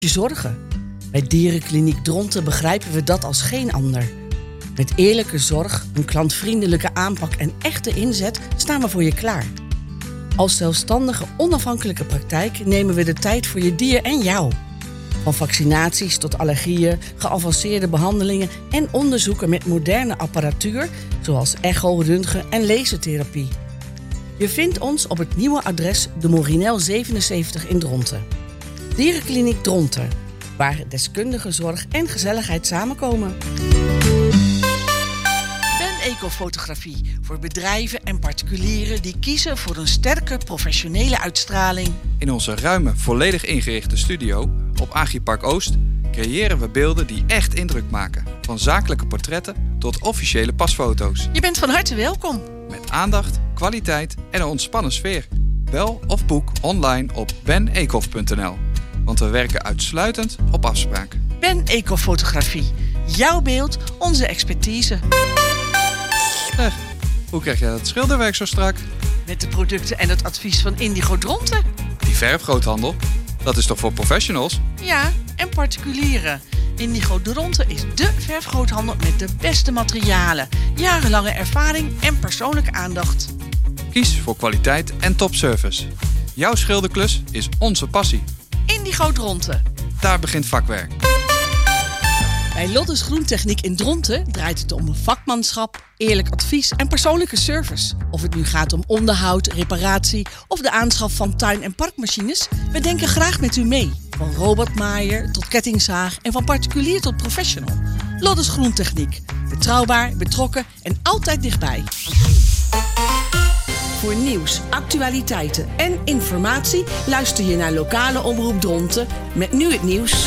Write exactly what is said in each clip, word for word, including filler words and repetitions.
je zorgen. Bij Dierenkliniek Dronten begrijpen we dat als geen ander. Met eerlijke zorg, een klantvriendelijke aanpak en echte inzet staan we voor je klaar. Als zelfstandige, onafhankelijke praktijk nemen we de tijd voor je dier en jou. Van vaccinaties tot allergieën, geavanceerde behandelingen en onderzoeken met moderne apparatuur, zoals echo, röntgen en lasertherapie. Je vindt ons op het nieuwe adres de Morinel zevenenzeventig in Dronten. Dierenkliniek Dronten, waar deskundige zorg en gezelligheid samenkomen. Ben Ecofotografie voor bedrijven en particulieren die kiezen voor een sterke professionele uitstraling. In onze ruime, volledig ingerichte studio op Agripark Oost creëren we beelden die echt indruk maken. Van zakelijke portretten tot officiële pasfoto's. Je bent van harte welkom. Met aandacht, kwaliteit en een ontspannen sfeer. Bel of boek online op ben ecof punt n l. Want we werken uitsluitend op afspraak. Ben Ecofotografie. Jouw beeld, onze expertise. Zeg, hoe krijg jij dat schilderwerk zo strak? Met de producten en het advies van Indigo Dronten. Die verfgroothandel, dat is toch voor professionals? Ja, en particulieren. Indigo Dronten is dé verfgroothandel met de beste materialen, jarenlange ervaring en persoonlijke aandacht. Kies voor kwaliteit en topservice. Jouw schilderklus is onze passie. Indigo Dronten. Daar begint vakwerk. Bij Lottes Groentechniek in Dronten draait het om vakmanschap, eerlijk advies en persoonlijke service. Of het nu gaat om onderhoud, reparatie of de aanschaf van tuin- en parkmachines, we denken graag met u mee. Van robotmaaier tot kettingzaag en van particulier tot professional. Lottes Groentechniek. Betrouwbaar, betrokken en altijd dichtbij. Voor nieuws, actualiteiten en informatie luister je naar lokale omroep Dronten met nu het nieuws.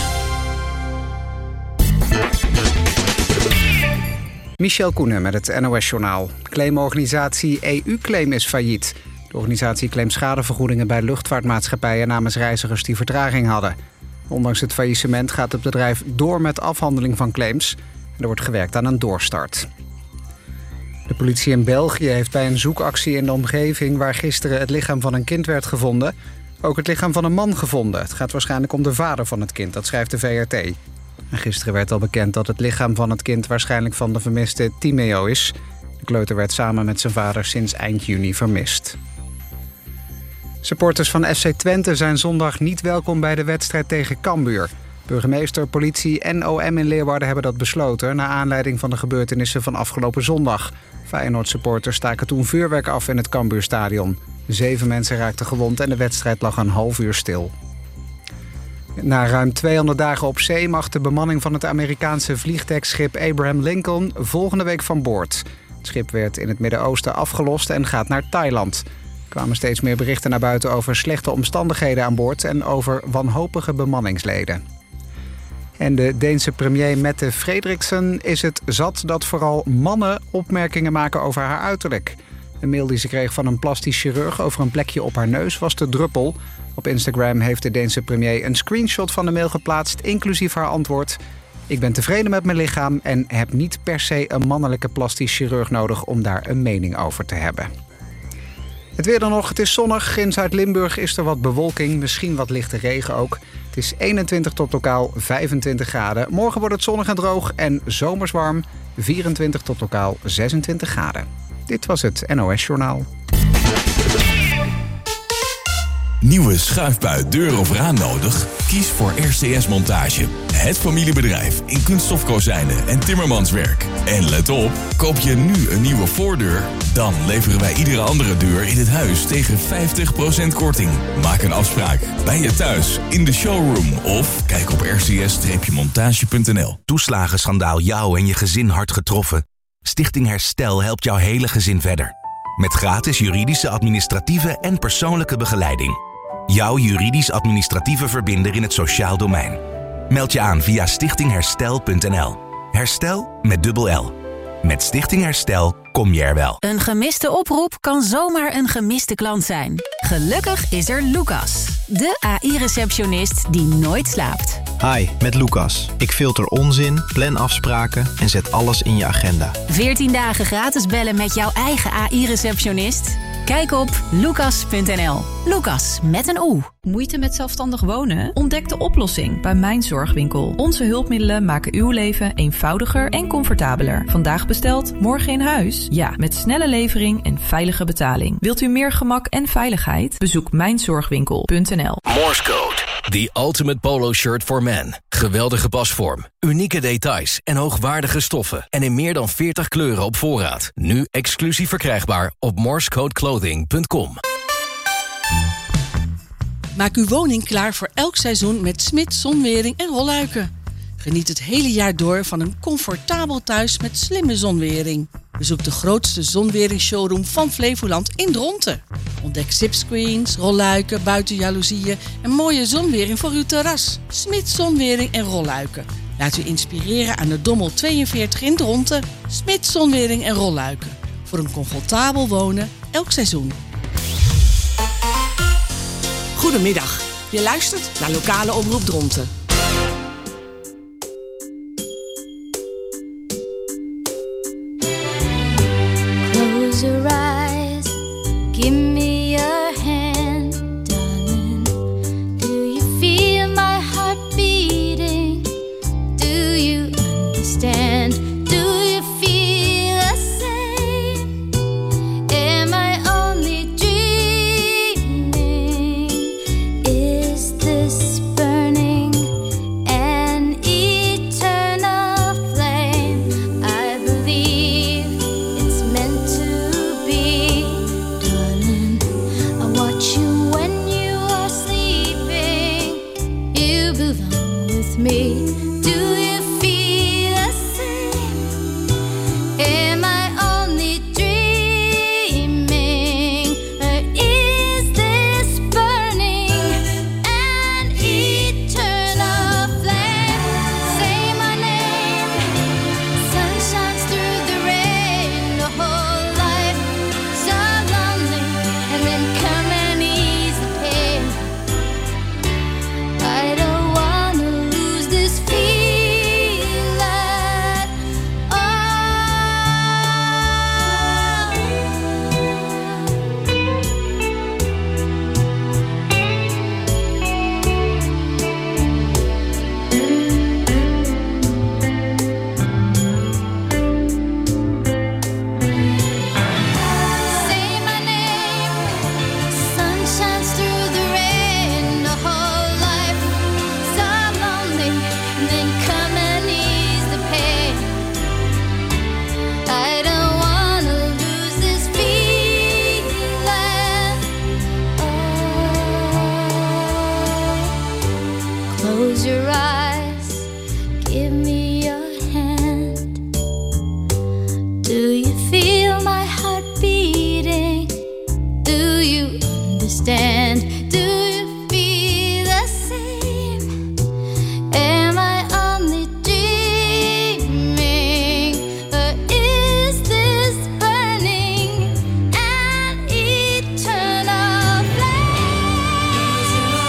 Michel Koenen met het N O S-journaal. Claimorganisatie E U-Claim is failliet. De organisatie claimt schadevergoedingen bij luchtvaartmaatschappijen namens reizigers die vertraging hadden. Ondanks het faillissement gaat het bedrijf door met afhandeling van claims. En er wordt gewerkt aan een doorstart. De politie in België heeft bij een zoekactie in de omgeving waar gisteren het lichaam van een kind werd gevonden ook het lichaam van een man gevonden. Het gaat waarschijnlijk om de vader van het kind, dat schrijft de V R T. En gisteren werd al bekend dat het lichaam van het kind waarschijnlijk van de vermiste Timeo is. De kleuter werd samen met zijn vader sinds eind juni vermist. Supporters van F C Twente zijn zondag niet welkom bij de wedstrijd tegen Cambuur. Burgemeester, politie en O M in Leeuwarden hebben dat besloten naar aanleiding van de gebeurtenissen van afgelopen zondag. Feyenoord-supporters staken toen vuurwerk af in het Cambuurstadion. Zeven mensen raakten gewond en de wedstrijd lag een half uur stil. Na ruim tweehonderd dagen op zee mag de bemanning van het Amerikaanse vliegdekschip Abraham Lincoln volgende week van boord. Het schip werd in het Midden-Oosten afgelost en gaat naar Thailand. Er kwamen steeds meer berichten naar buiten over slechte omstandigheden aan boord en over wanhopige bemanningsleden. En de Deense premier Mette Frederiksen is het zat dat vooral mannen opmerkingen maken over haar uiterlijk. Een mail die ze kreeg van een plastisch chirurg over een plekje op haar neus was de druppel. Op Instagram heeft de Deense premier een screenshot van de mail geplaatst, inclusief haar antwoord. Ik ben tevreden met mijn lichaam en heb niet per se een mannelijke plastisch chirurg nodig om daar een mening over te hebben. Het weer dan nog, het is zonnig. In Zuid-Limburg is er wat bewolking, misschien wat lichte regen ook. Het is eenentwintig tot lokaal vijfentwintig graden. Morgen wordt het zonnig en droog en zomers warm, vierentwintig tot lokaal zesentwintig graden. Dit was het N O S-journaal. Nieuwe schuifbui, deur of raam nodig? Kies voor R C S Montage. Het familiebedrijf in kunststofkozijnen en timmermanswerk. En let op, koop je nu een nieuwe voordeur, dan leveren wij iedere andere deur in het huis tegen vijftig procent korting. Maak een afspraak bij je thuis, in de showroom of kijk op r c s montage punt n l. Toeslagenschandaal jou en je gezin hard getroffen? Stichting Herstel helpt jouw hele gezin verder. Met gratis juridische, administratieve en persoonlijke begeleiding. Jouw juridisch-administratieve verbinder in het sociaal domein. Meld je aan via stichting herstel punt n l. Herstel met dubbel L. Met Stichting Herstel kom je er wel. Een gemiste oproep kan zomaar een gemiste klant zijn. Gelukkig is er Lucas, de A I-receptionist die nooit slaapt. Hi, met Lucas. Ik filter onzin, plan afspraken en zet alles in je agenda. veertien dagen gratis bellen met jouw eigen A I-receptionist. Kijk op lucas punt n l. Lucas met een O. Moeite met zelfstandig wonen? Ontdek de oplossing bij Mijn Zorgwinkel. Onze hulpmiddelen maken uw leven eenvoudiger en comfortabeler. Vandaag besteld, morgen in huis? Ja, met snelle levering en veilige betaling. Wilt u meer gemak en veiligheid? Bezoek mijn zorgwinkel punt n l. Morse Code. The ultimate polo shirt for men. Geweldige pasvorm, unieke details en hoogwaardige stoffen. En in meer dan veertig kleuren op voorraad. Nu exclusief verkrijgbaar op morsecodeclothing punt com. Maak uw woning klaar voor elk seizoen met Smit Zonwering en Rolluiken. Geniet het hele jaar door van een comfortabel thuis met slimme zonwering. Bezoek de grootste zonwering-showroom van Flevoland in Dronten. Ontdek zipscreens, rolluiken, buitenjaloezieën en mooie zonwering voor uw terras. Smit Zonwering en Rolluiken. Laat u inspireren aan de Dommel tweeënveertig in Dronten. Smit Zonwering en Rolluiken. Voor een comfortabel wonen elk seizoen. Goedemiddag. Je luistert naar Lokale Omroep Dronten. Close your eyes, give me your hand, darling. Do you feel my heart beating? Do you understand? Do you feel the same? Am I only dreaming? Is this burning an eternal flame? I believe it's meant to be, darling. I watch you when you are sleeping. You belong with me. Do you feel the same? Am I only dreaming? Or is this burning an eternal flame? Say my name. Sun shines through the rain. The whole life so lonely, and then come and ease the pain. I don't wanna lose this feeling. Oh. Say my name. Sun shines through the rain. The whole life so lonely, and then come and ease the pain. I don't wanna lose this feeling. Oh. Close your eyes, give me your hand. Do you feel my heart beating? Do you understand? Do you feel the same? Am I only dreaming? Or is this burning an eternal flame?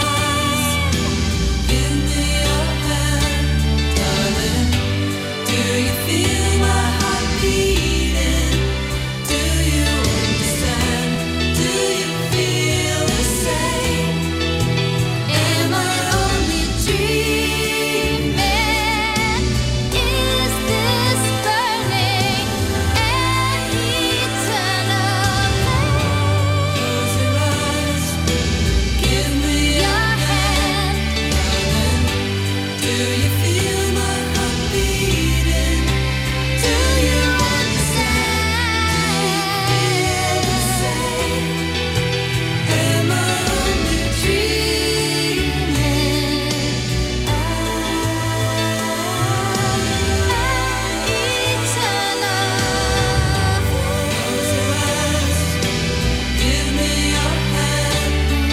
Give me your hand, darling. Do you feel my heart beating? Do you understand? Do you feel the same? Am I only dreaming? Is this burning an eternal flame? Close your eyes, give me your hand, darling. Do you feel my heart beating? Do you understand? Do you feel the same? Am I only dreaming? An eternal flame. Give me your hand,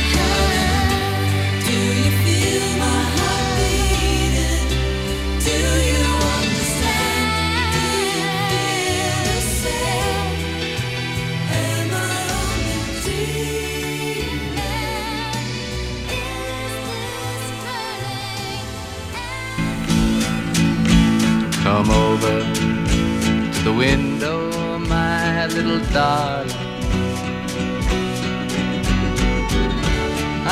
do you feel my heart beating? Do you understand? Do you feel the same? Am I only dreaming? Is this burning? Come over to the window, my little darling.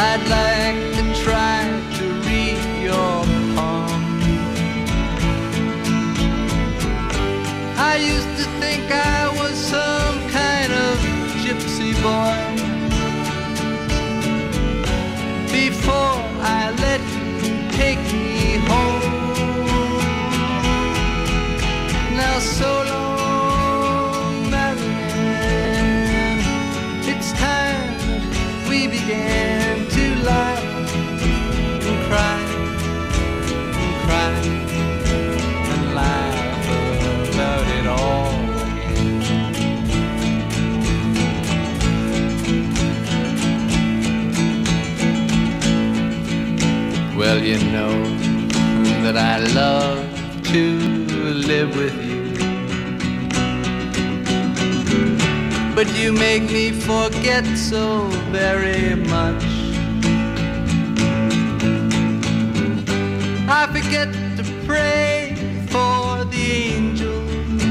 I'd like to try to read your palm. I used to think I was some kind of gypsy boy before I let you take me home. Now so long, Marianne, it's time that we began to lie and cry and cry and laugh about it all again. Well, you know that I love to live with you, but you make me forget so very much. I forget to pray for the angels,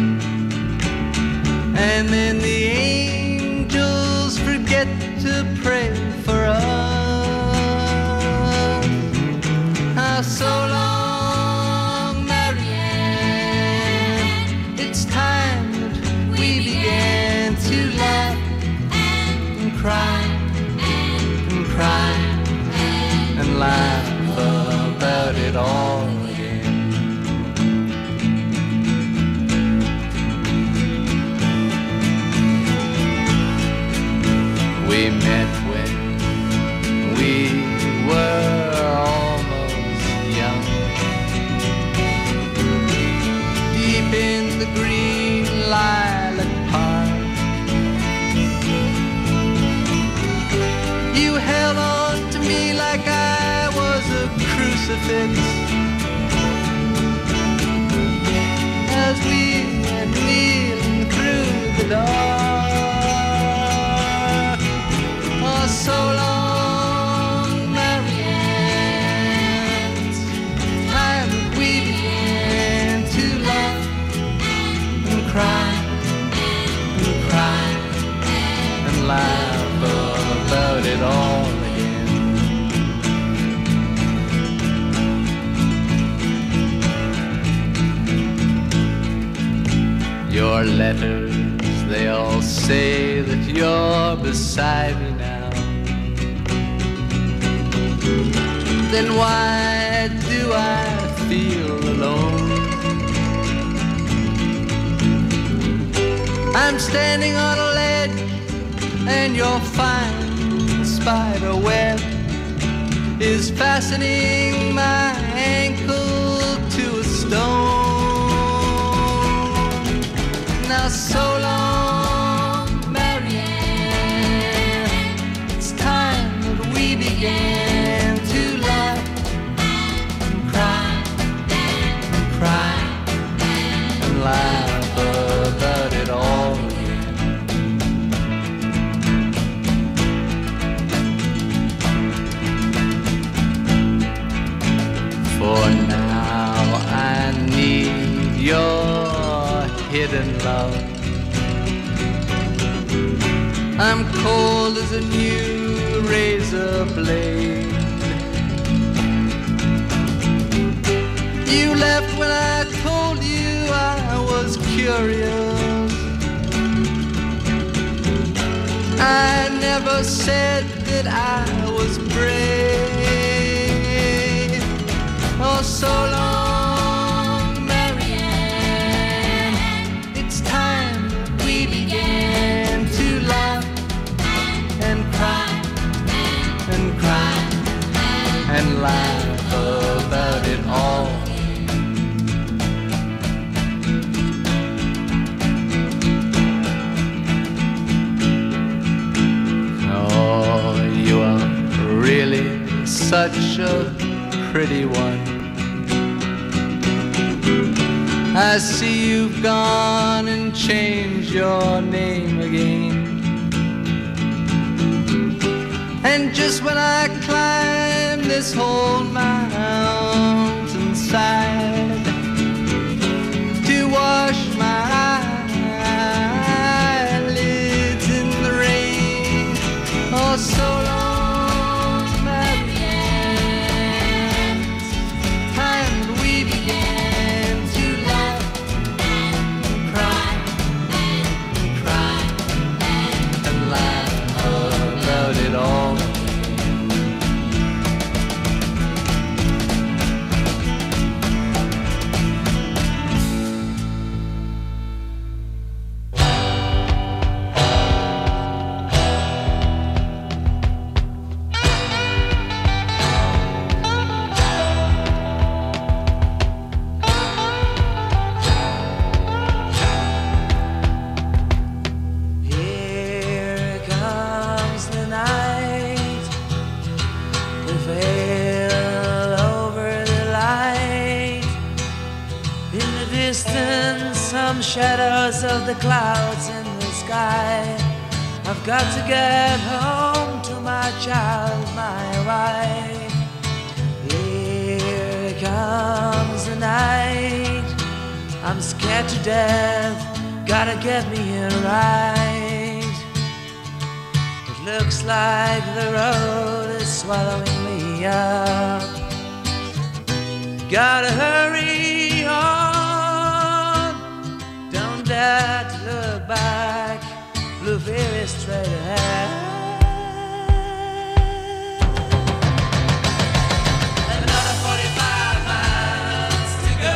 and then the angels forget to pray for us. Ah, so long, Marianne, it's time that we began to laugh and cry and cry and laugh about it all again. We met when we were almost young, deep in the green lilac park. You held on to me like I was a crucifix as we went kneeling through the dark. Oh, so long, Marianne, it's time that we began to laugh and cry and cry and laugh about it all again. Your letters, they all say that you're beside me now. Then why do I feel alone? I'm standing on a ledge and your fine spider web is fastening my ankle to a stone. Now so long, Marianne, it's time that we began to laugh and cry and cry and laugh about it all again. For now I need your hidden love. I'm cold as a new razor blade. You left when I told you I was curious. I never said that I was brave. Oh, so long, Marianne, it's time that we began to laugh and cry and cry and laugh about it all. Oh, you are really such a pretty one. I see you've gone and changed your name again. And just when I climb this whole mountainside to wash my eyelids in the rain, oh, so long, distance, some shadows of the clouds in the sky. I've got to get home to my child, my wife. Here comes the night. I'm scared to death, gotta get me here right. It looks like the road is swallowing me up. Gotta hurry on, don't dare to look back. Blue veil is straight ahead. Another forty-five miles to go.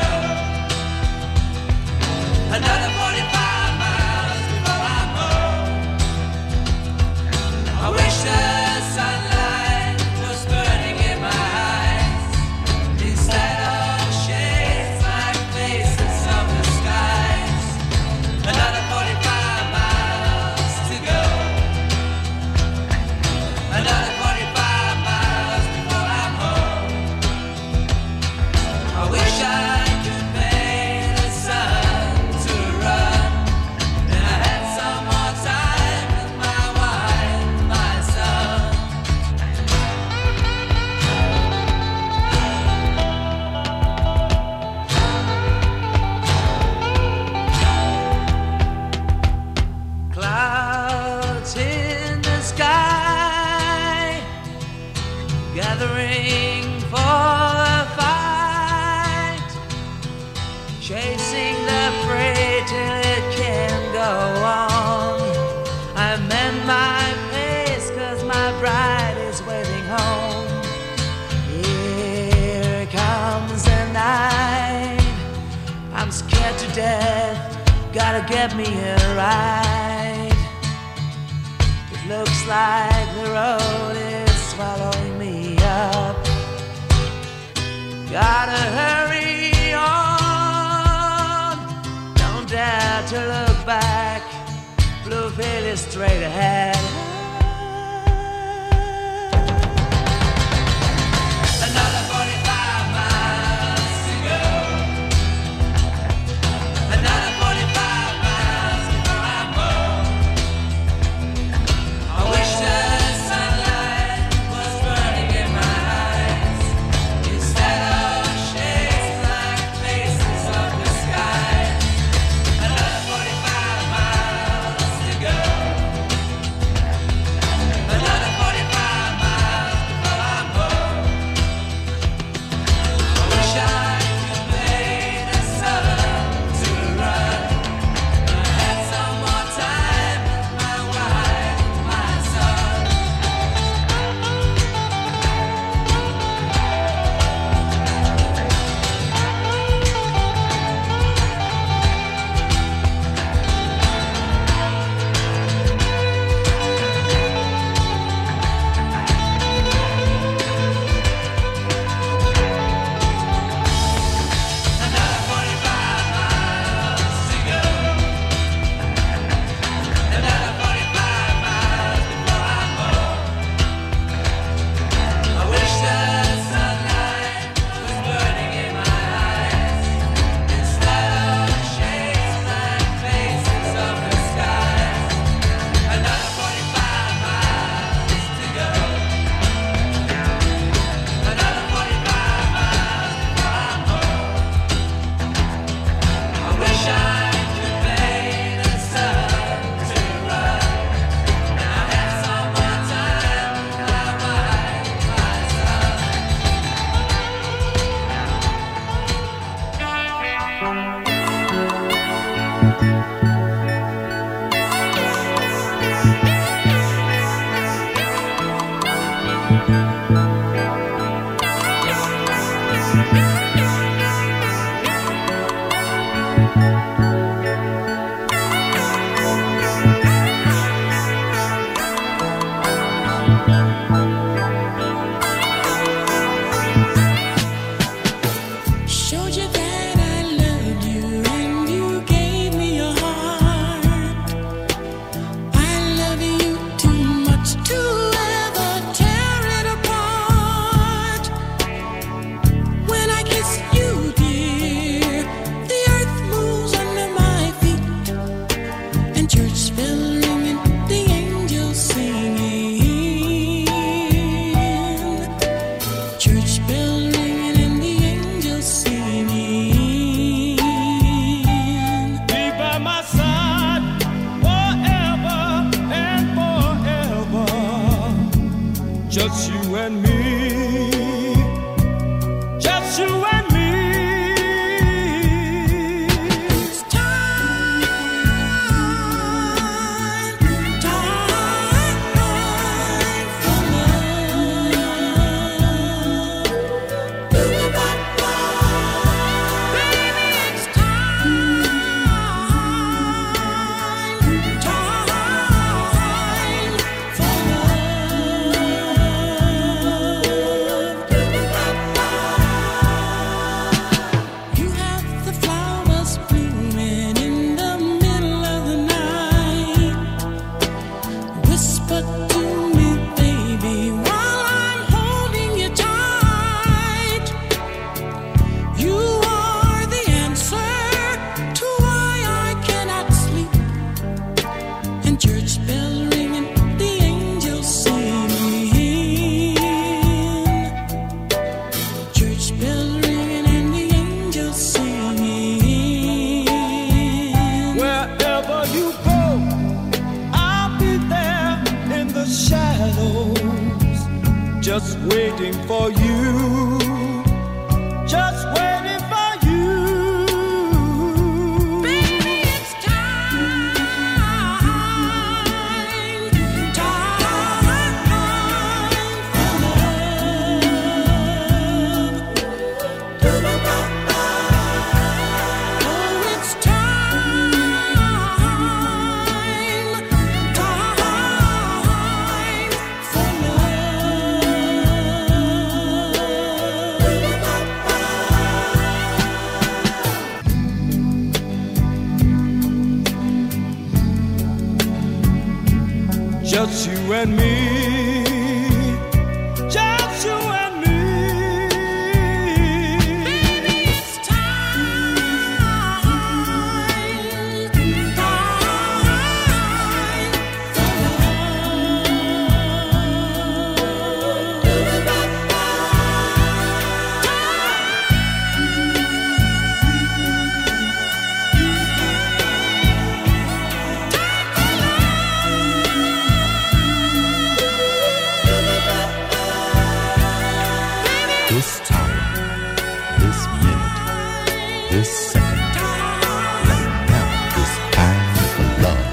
Another forty-five miles before I'm home. I wish the sunlight was burning in my eyes instead of shades like faces of the skies. Another forty-five miles to go. Another forty-five miles before I'm home. I wish I could pay the sun to run, and I had some more time with my wife, my son. Clouds in the sky, gathering for a fight, chasing the prey till it can't go on. I mend my pace 'cause my bride is waiting home. Here comes the night. I'm scared to death, gotta get me here right. It looks like the road is swallowing me up. Gotta hurry on, don't dare to look back. Blue veil is straight ahead. Another forty-five miles to go. Another forty-five miles before I'm home. I wish the sunlight was burning in my eyes instead of shades like faces of the sky. Another forty-five miles to go. Another forty-five miles before I'm home. I wish I could pay the sun to run. I had some more time with my wife, my son. Another forty-five miles to go. Another forty-five miles before I'm home. I wish the sunlight was burning in my eyes instead of shades like faces of the skies. Another forty-five miles to go. Another forty-five miles before I'm home. I wish I could pay the sun to run, and I had some more time with my wife, my son. Showed you that I loved you and you gave me your heart. waiting for you, just waiting for you. Baby, it's time, time for love. Oh, it's time, time for Just you and me, just you and me. Baby, it's time, time for This time, this minute, this second, right now, this time for love.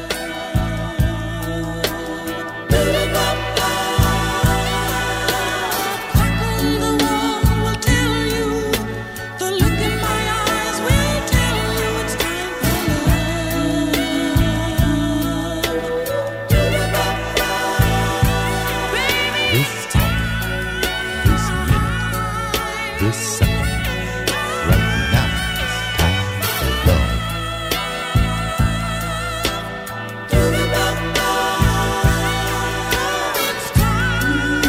the wall will tell you, the look in my eyes will tell you it's time for love. Baby, This time, this minute, this second, right now, this time for love. it's time,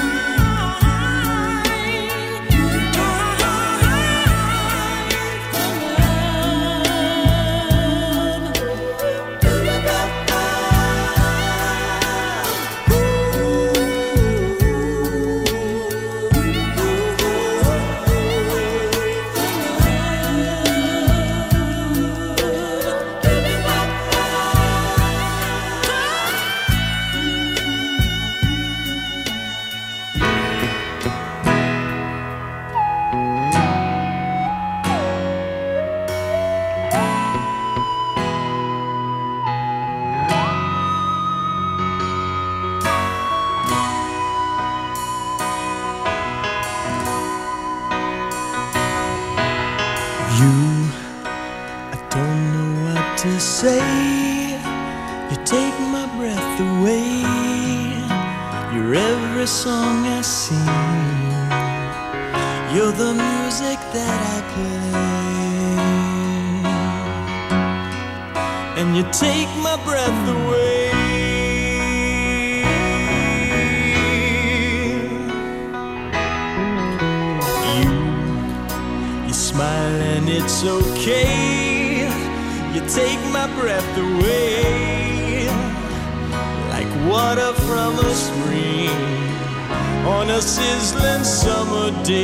You, I don't know what to say. You take my breath away. You're every song I sing. You're the music that I play. And you take my breath away. You, you smile and it's okay. You take my breath away, like water from a spring on a sizzling summer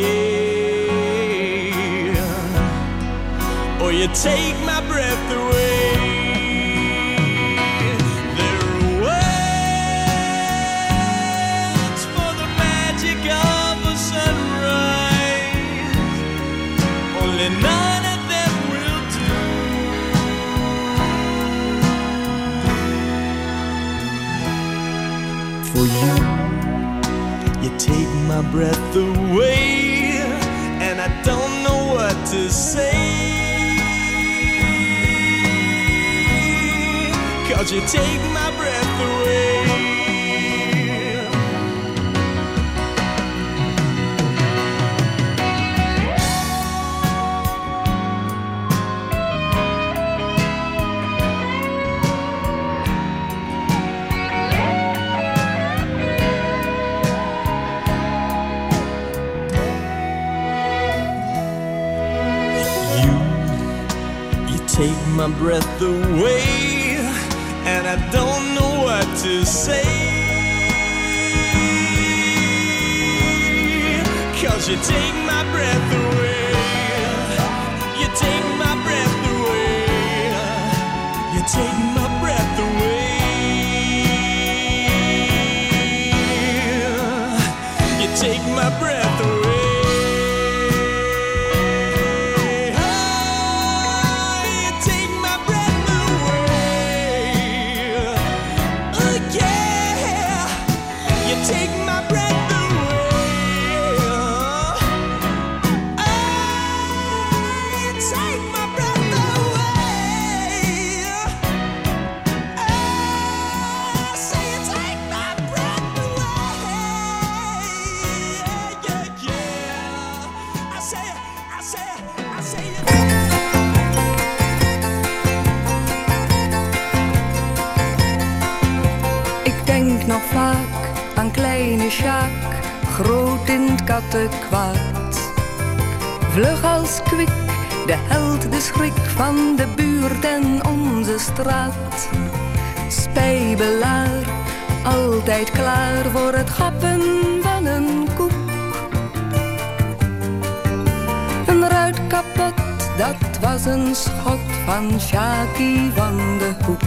day. Or you take my breath away. There are words for the magic of a sunrise, only none of them will do. For you, you take my breath away, and I don't know what to say. 'Cause you take my breath away. Take my breath away, and I don't know what to say. 'Cause you take my breath away. You take my breath away. You take my breath away. You take Nog vaak aan kleine Sjaak, groot in het kattenkwaad. Vlug als kwik, de held, de schrik van de buurt en onze straat. Spijbelaar, altijd klaar voor het gappen van een koek. Een ruit kapot, dat was een schot van Sjaakie van de Hoek.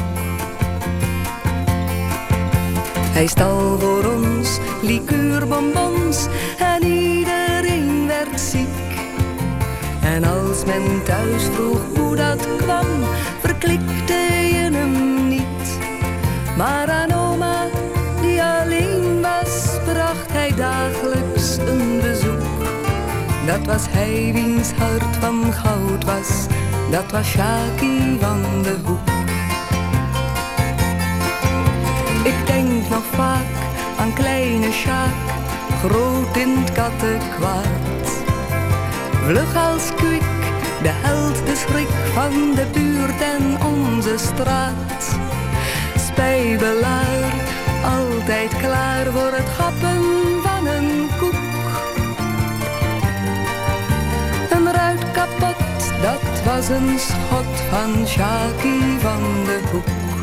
Hij stal voor ons liqueurbonbons en iedereen werd ziek. En als men thuis vroeg hoe dat kwam, verklikte je hem niet. Maar aan oma, die alleen was, bracht hij dagelijks een bezoek. Dat was hij wiens hart van goud was, dat was Sjaakie van de Hoek. Ik denk nog vaak aan kleine Sjaak, groot in het kattenkwaad. Vlug als kwik, de held, de schrik van de buurt en onze straat. Spijbelaar, altijd klaar voor het gappen van een koek. Een ruit kapot, dat was een schot van Sjaakie van de Hoek.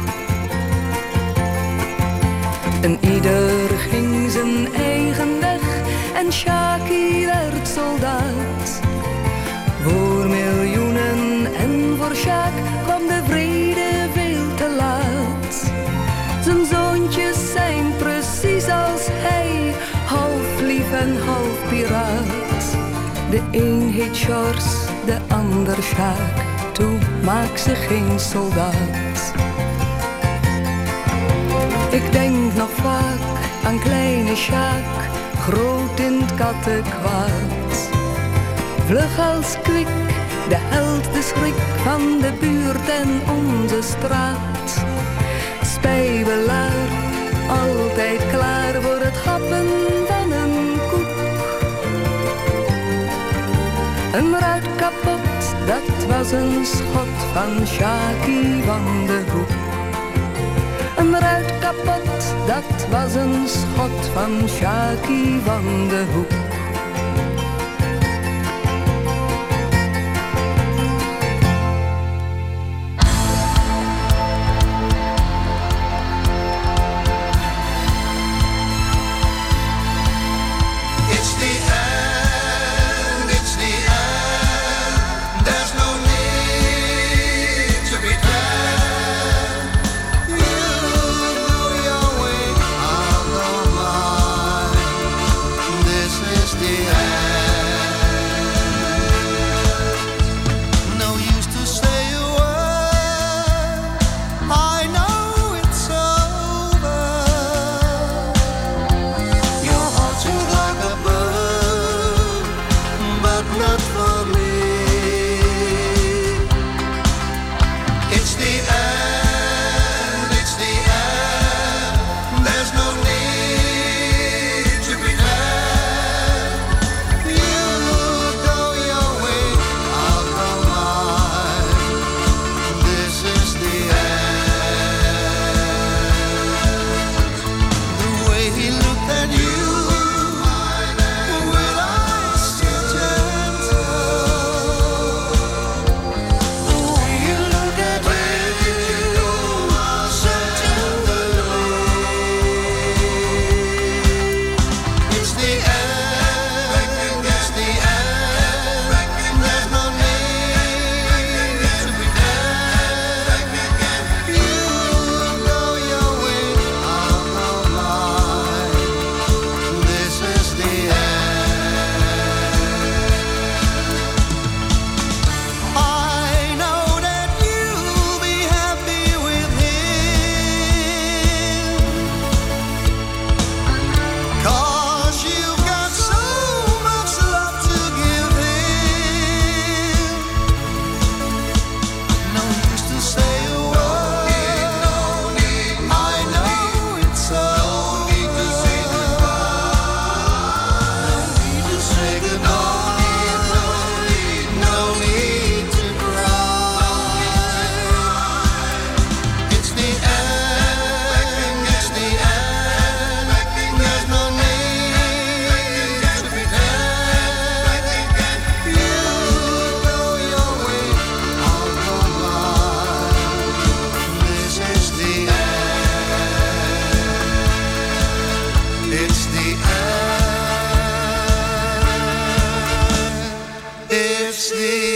En ieder ging zijn eigen weg en Sjaakie werd soldaat. Voor miljoenen en voor Sjaak kwam de vrede veel te laat. Zijn zoontjes zijn precies als hij, half lief en half piraat. De een heet Sjors, de ander Sjaak, toe maak ze geen soldaat. Ik denk nog vaak aan kleine Sjaak, groot in het kattenkwaad. Vlug als kwik, de held, de schrik van de buurt en onze straat. Spijbelaar, altijd klaar voor het gappen van een koek. Een ruit kapot, dat was een schot van Sjaakie van de Hoek. Een ruit kapot, dat was een schot van Sjaakie van de Hoek. This is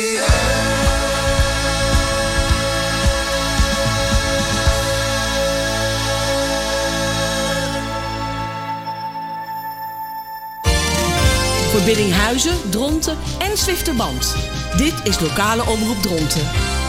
Voor Biddinghuizen, Dronten en Zwifterband. Dit is lokale omroep Dronten.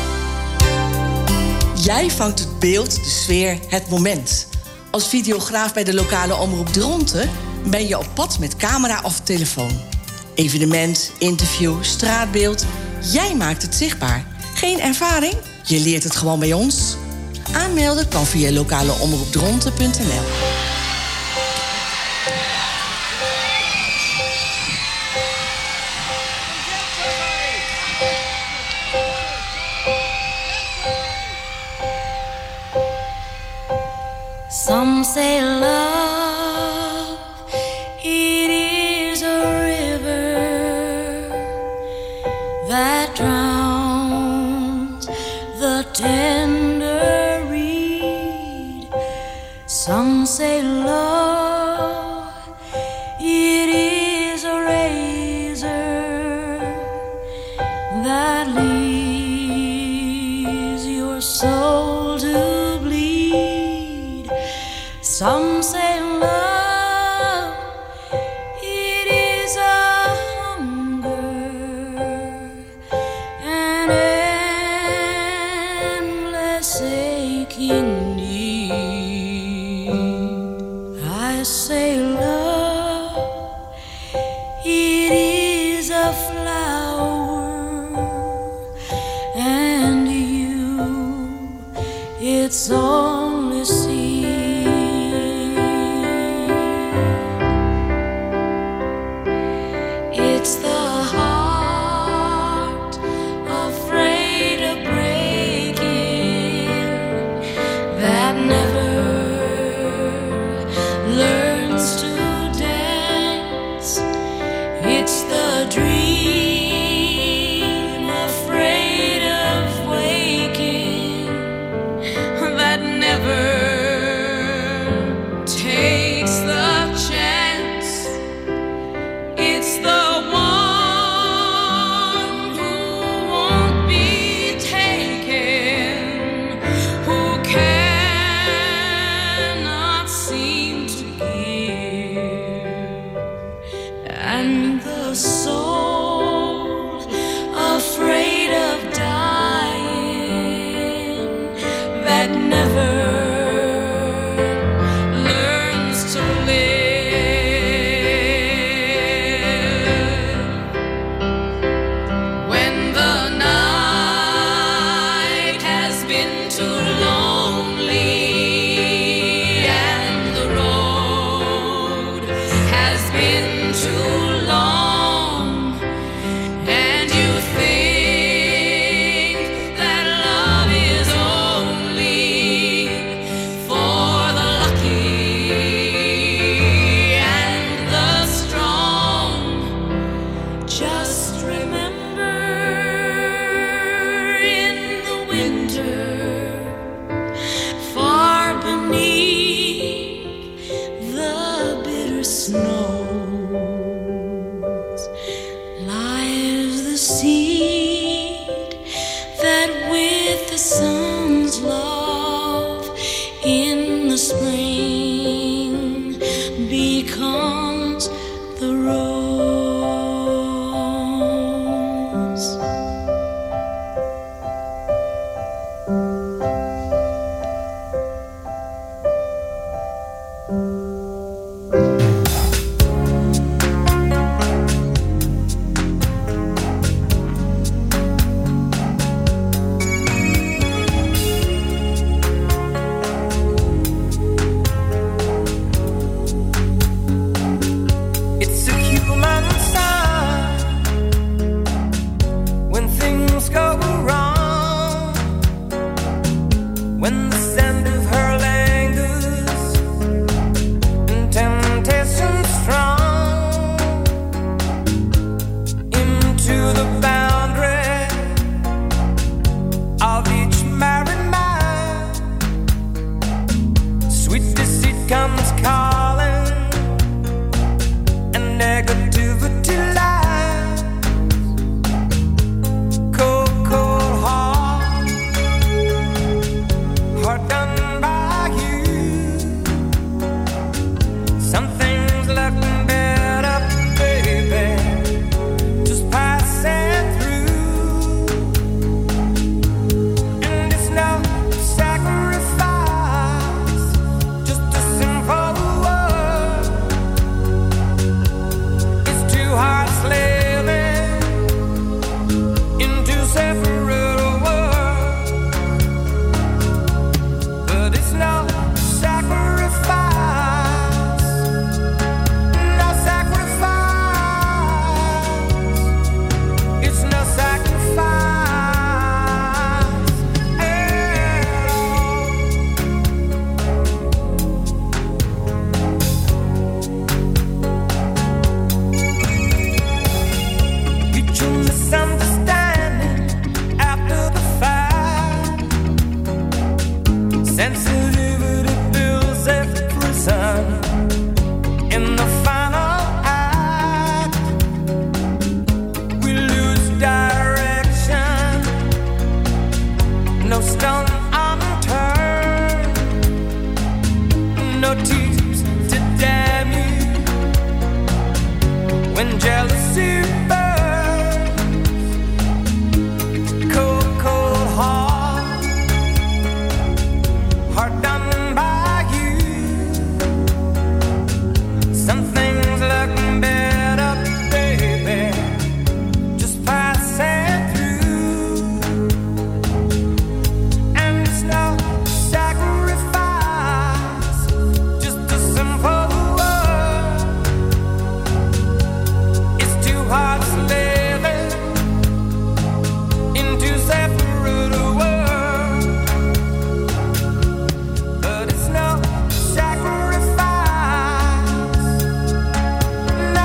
Jij vangt het beeld, de sfeer, het moment. Als videograaf bij de lokale omroep Dronten ben je op pad met camera of telefoon. Evenement, interview, straatbeeld. Jij maakt het zichtbaar. Geen ervaring? Je leert het gewoon bij ons. Aanmelden kan via lokaleomroepdronten punt n l. Some say love, it is a river that drowns the tender reed. Some say love, it is a razor that leaves your soul to bleed. Some say love, it is a hunger, an endless aching need. I say love, it is a flower, and you, it's only seed. It's the heart afraid of breaking that never learns to dance. It's the dream afraid of waking that never takes the chance. It's the one who won't be taken, who can't separate world, but it's no sacrifice, no sacrifice, it's no sacrifice at all. Mutual misunderstanding after the fight. Sensitivity builds a prison in the final act. We lose direction, no stone unturned, no tears to damn you. When jealousy burns, cold, cold heart, heart done by you. Some things look better, baby, just passing through. And it's no sacrifice, just a simple word. It's two hearts living in two separate worlds, but it's no sacrifice, no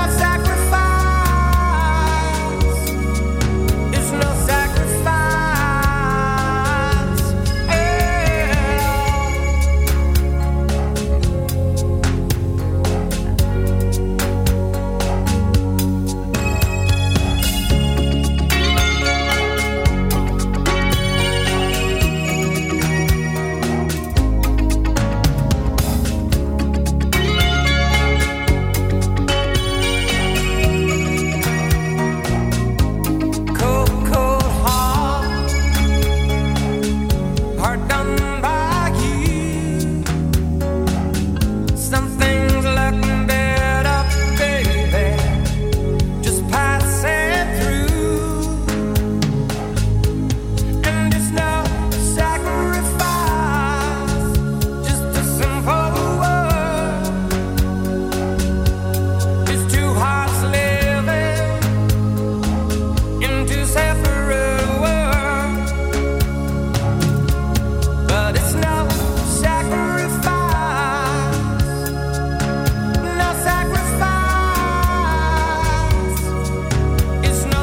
sacrifice, it's no sacrifice at cold, cold heart, heart done by you. Some things look better, baby, just passing through. And it's no sacrifice, just a simple word. It's two hearts living in two separate worlds, but it's no sacrifice, no sacrifice, it's no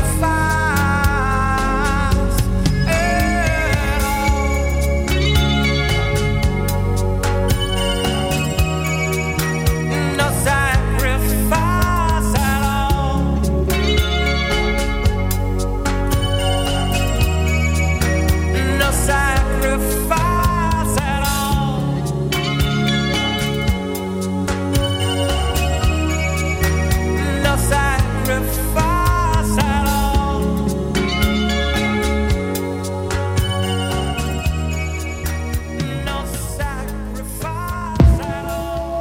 sacrifice at all. No sacrifice at all. No sacrifice at all. No sacrifice at all. No sacrifice at all.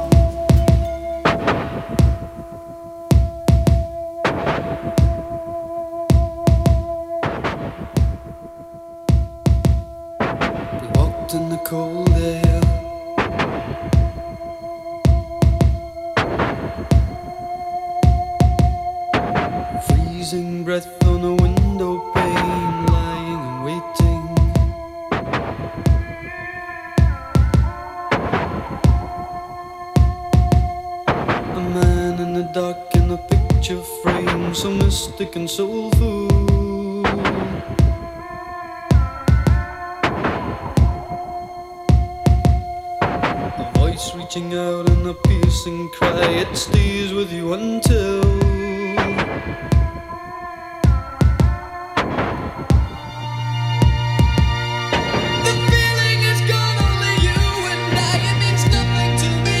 We walked in the cold air, freezing breath on a window pane, lying and waiting. A man in the dark in a picture frame, so mystic and soulful. A voice reaching out in a piercing cry, it stays with you until the feeling is gone, only you and I, it means nothing to me.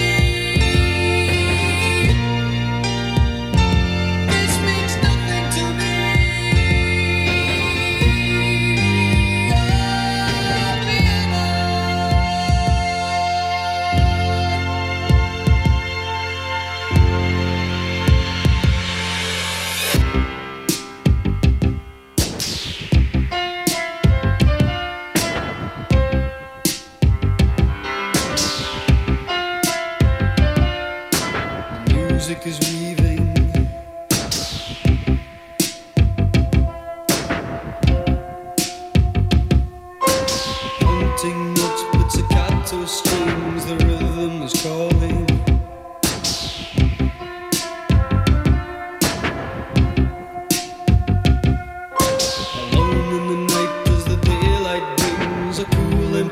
This means nothing to me. Oh, Vienna.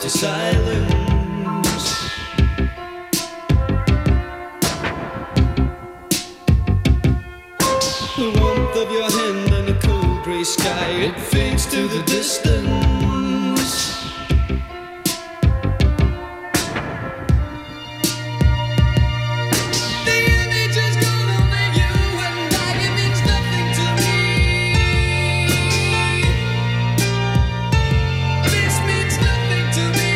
to silence. The warmth of your hand and the cold grey sky, it fades to the distance. The image is gone over you and I, it means nothing to me. This means nothing to me.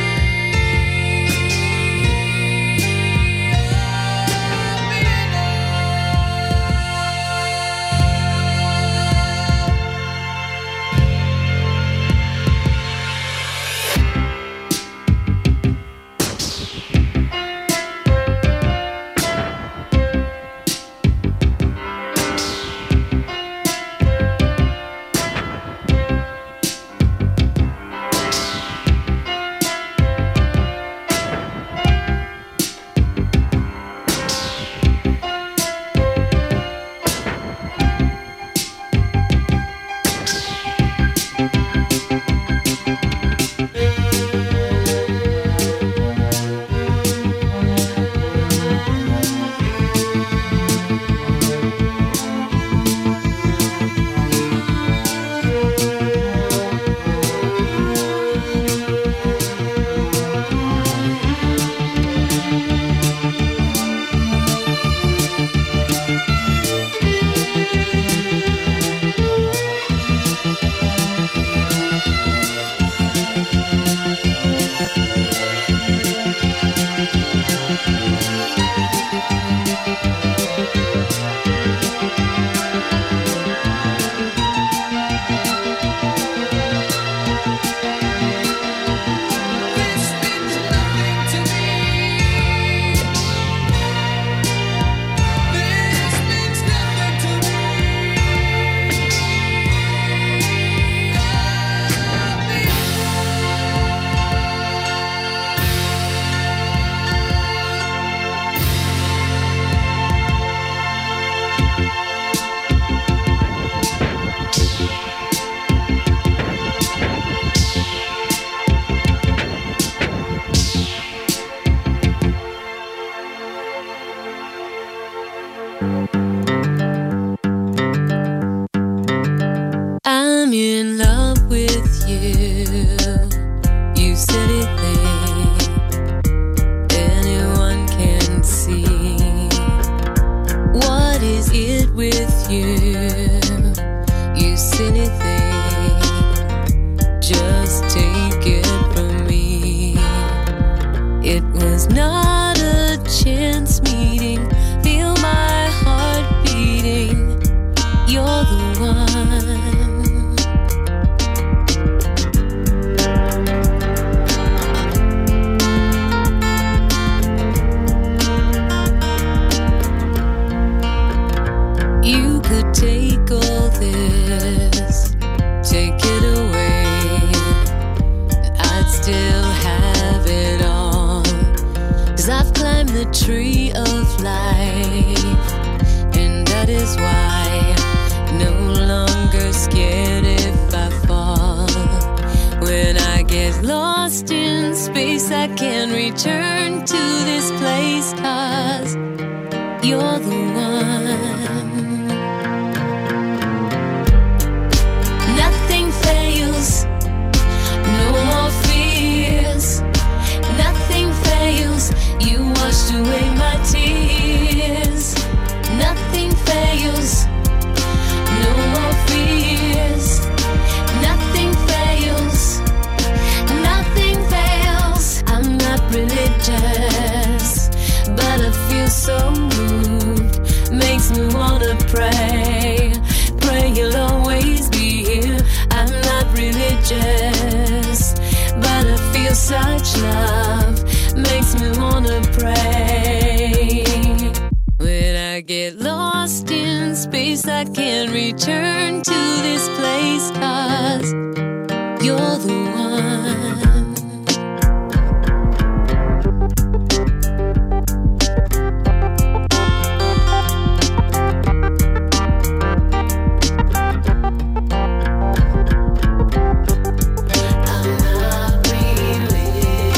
I'm in love with you. You silly thing, anyone can see. What is it with you? You silly thing, just take it from me. It was not a chance meeting. Feel my heart beating. You're the one. You could take all this, take it away, and I'd still have it all. 'Cause I've climbed the tree of life, and that is why no longer scared if I fall. When I get lost in space, I can return to this place, 'cause you're the one. Nothing fails, no more fears. Nothing fails, you washed away my tears. Nothing fails, no more fears. Nothing fails, nothing fails. I'm not religious, but I feel so moved. Makes me wanna pray, pray you'll always be here. I'm not religious, but I feel such love. Makes me wanna pray. When I get lost in space, I can return to this place, 'cause you're the one. I'm not religious.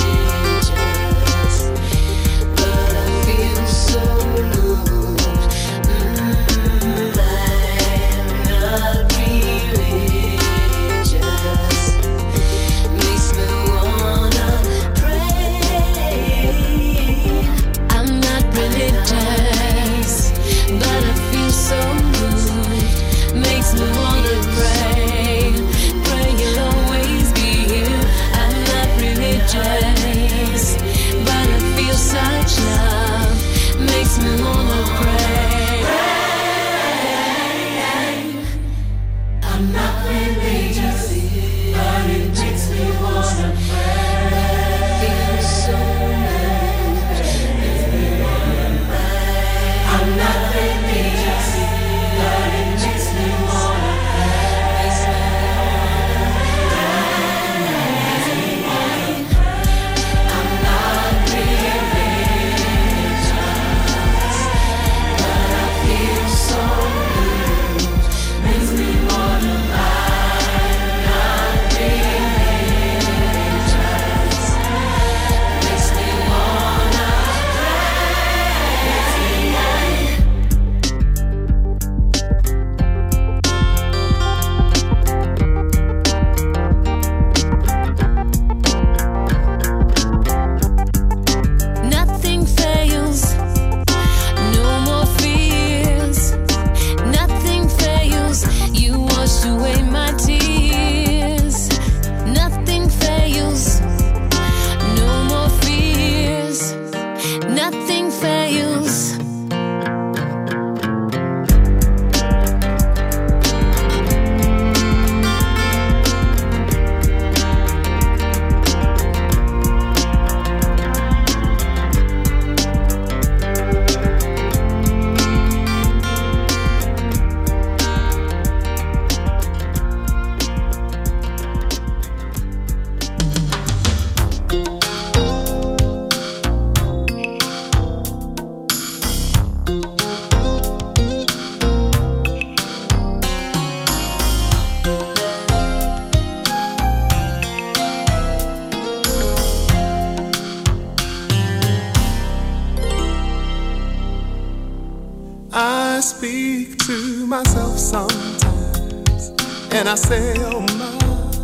speak to myself sometimes, and I say, oh my,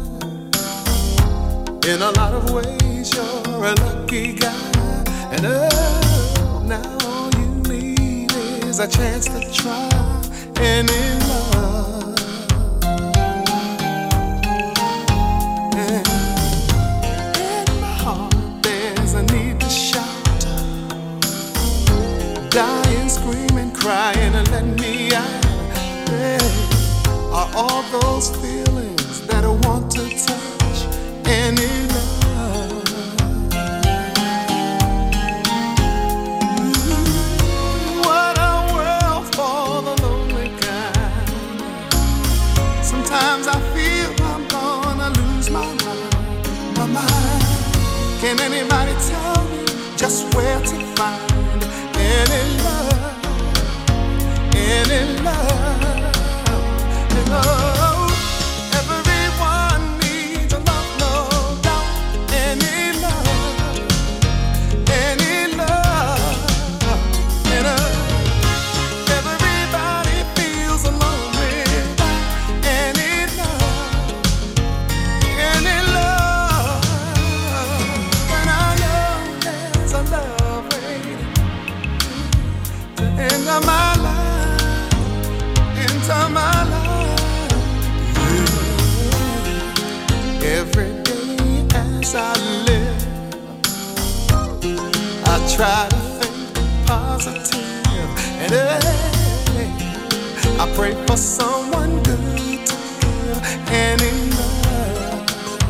in a lot of ways you're a lucky guy, and oh, now all you need is a chance to try any love. And in my heart there's a need to shout, dying, screaming, crying, and let me out. Hey, are all those feelings that I want to touch any love? Ooh, what a world for the lonely kind. Sometimes I feel I'm gonna lose my mind, my mind. Can anybody tell me just where to find any love, any love, any love? Everyone needs a love, no doubt. Any love, any love, any love. Everybody feels alone without any love, any love. And I know there's a love waiting to enter my life, enter my life. Every day as I live, I try to think positive, and hey, I pray for someone good to give any love.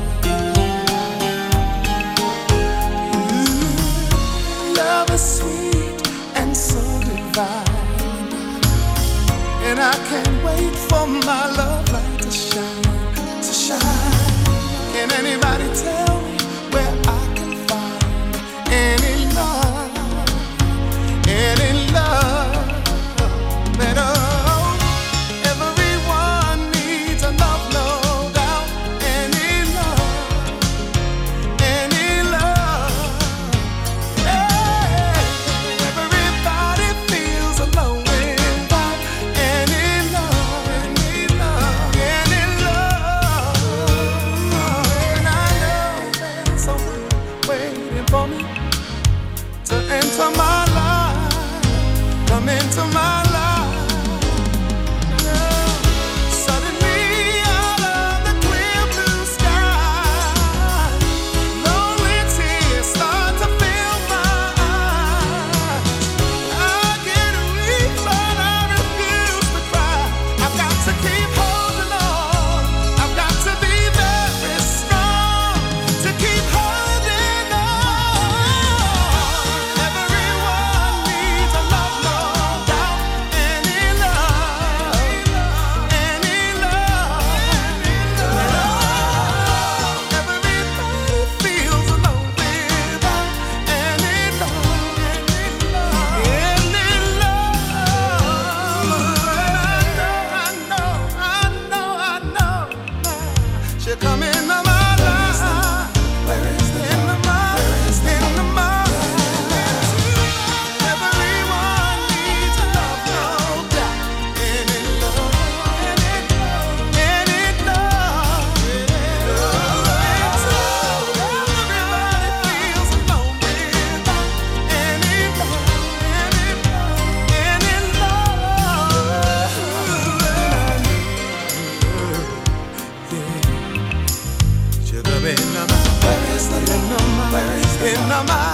Ooh, love is sweet and so divine, and I can't wait for my love light to shine, to shine. Can anybody tell me where I can find any love, any love? That oh, everyone needs a love, no doubt. Any love, any love. Hey, everybody feels alone without any love, any love, any love. And I know there's someone waiting for me to enter my life, come into my life. Suddenly out of the clear blue sky, lonely tears start to fill my eyes. I get weak but I refuse to cry. I've got to keep holding on, I've got to be very strong, to keep holding on. Everyone needs a love, no doubt. Any love, any love, any love. Everybody feels alone without any love, any love, any love. I know, I know, I know, I know. She'll come into my life. Where is the in the mind, in the mind? Everyone needs a love, no doubt. Any love, any love, any love. Everybody feels alone without any love, any love, any love. She'll come in the mind. Where is the in the mind? Where is the in the mind?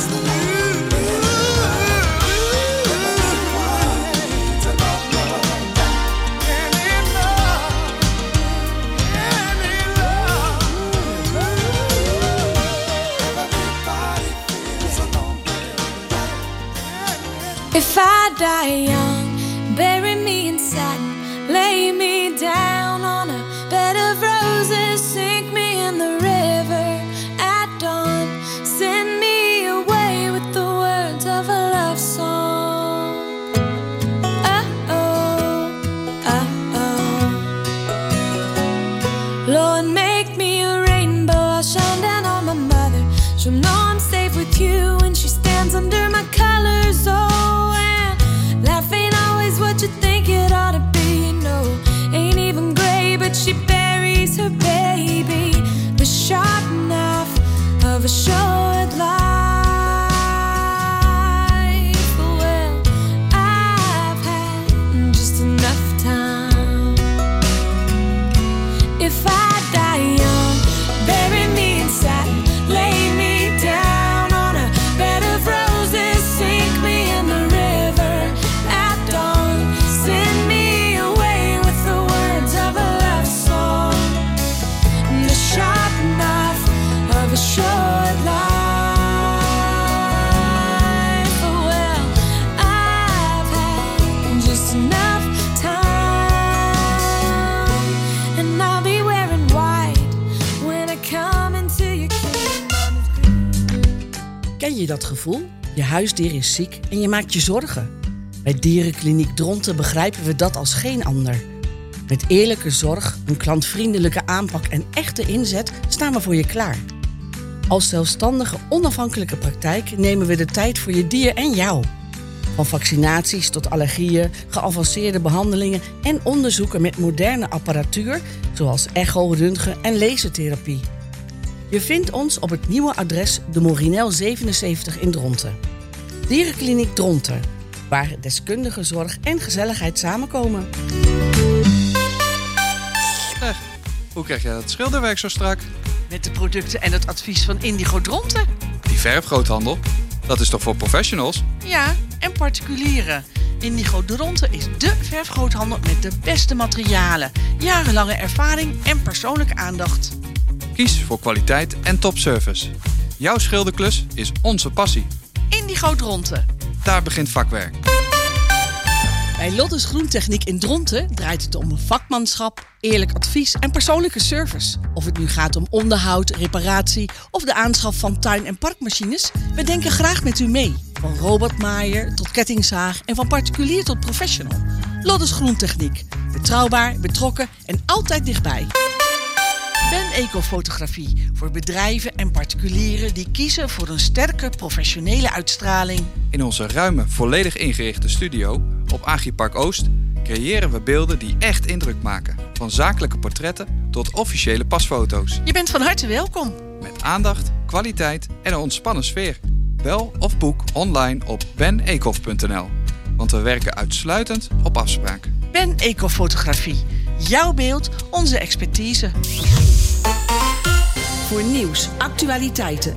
If I die young, bury me in satin, lay me down on a bed of roses, sink me in the river at dawn, send me away with the words of a love song. Uh-oh, uh-oh. Lord, make me a rainbow, I'll shine down on my mother. She'll know I'm safe with you when she stands under my colors. Oh, and life ain't always what you think. of a short life. Well, I've had just enough time. If I die young, bury me in satin, lay me down on a bed of roses, sink me in the river at dawn, send me away with the words of a love song, the sharp knife of a short life. Oh, well, I've had just enough time, and I'll be wearing white when I come into your kingdom. Ken je dat gevoel? Je huisdier is ziek en je maakt je zorgen. Bij Dierenkliniek Dronten begrijpen we dat als geen ander. Met eerlijke zorg, een klantvriendelijke aanpak en echte inzet staan we voor je klaar. Als zelfstandige, onafhankelijke praktijk nemen we de tijd voor je dier en jou. Van vaccinaties tot allergieën, geavanceerde behandelingen en onderzoeken met moderne apparatuur, zoals echo, röntgen en lasertherapie. Je vindt ons op het nieuwe adres de Morinel zevenenzeventig in Dronten. Dierenkliniek Dronten, waar deskundige zorg en gezelligheid samenkomen. Zeg, hoe krijg jij dat schilderwerk zo strak? Met de producten en het advies van Indigo Dronten. Die verfgroothandel, dat is toch voor professionals? Ja, en particulieren. Indigo Dronten is dé verfgroothandel met de beste materialen, jarenlange ervaring en persoonlijke aandacht. Kies voor kwaliteit en topservice. Jouw schilderklus is onze passie. Indigo Dronten. Daar begint vakwerk. Bij Loddes Groentechniek in Dronten draait het om vakmanschap, eerlijk advies en persoonlijke service. Of het nu gaat om onderhoud, reparatie of de aanschaf van tuin- en parkmachines, we denken graag met u mee. Van robotmaaier tot kettingzaag en van particulier tot professional. Loddes Groentechniek. Betrouwbaar, betrokken en altijd dichtbij. Ben Ecofotografie voor bedrijven en particulieren die kiezen voor een sterke professionele uitstraling. In onze ruime, volledig ingerichte studio op Agripark Oost creëren we beelden die echt indruk maken. Van zakelijke portretten tot officiële pasfoto's. Je bent van harte welkom. Met aandacht, kwaliteit en een ontspannen sfeer. Bel of boek online op ben ecof punt n l. Want we werken uitsluitend op afspraak. Ben Ecofotografie. Jouw beeld, onze expertise. Voor nieuws, actualiteiten,